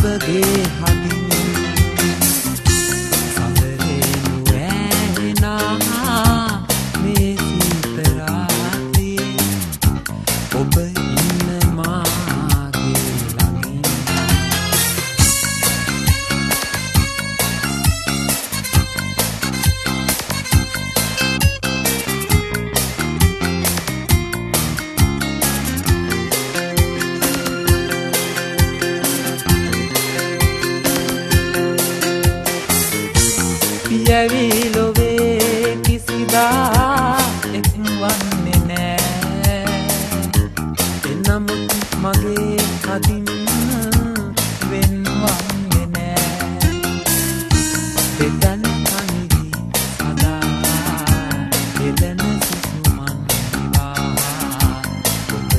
ඔබගේ හදින් සඳරේනු ඇහෙනා මේ සීත රාත්‍රියේ ඔබ ඉන්න මාගේ ළඟින් පියවිලොවේ කිසිදා එක්වන්නේ නෑ එනමුත් මගේ කදින් වෙන්වන්නේ නෑ දෙදන් කනිවි සදා එලන සුසුමන් විවා ඔබ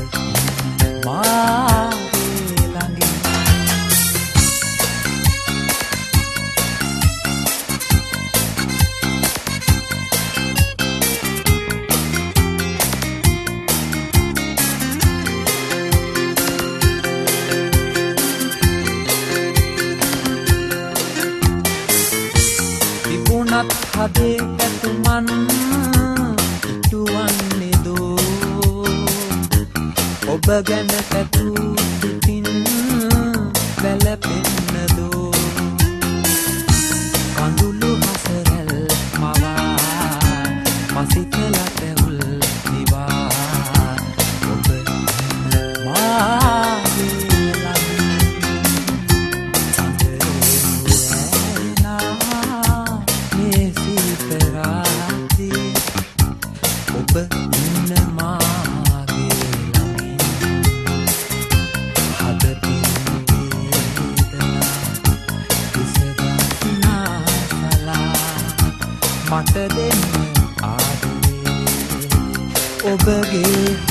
මාගේ ළඟින් තිබුණත් හදේ පැතුමන් ඉටුවන්නේ දෝ ඔබ ගැන පැtuu සිතින් වැළපෙන්න දෝ කඳුළු හසරැල් මවා මසිතල තැවුල් දිවා ඔබ මාගේ ඔබ ඉන්න මාගේ ළඟින් හදපින් වේදනා විසදනා සලා මට දෙන්න ආදරේ ඔබගේ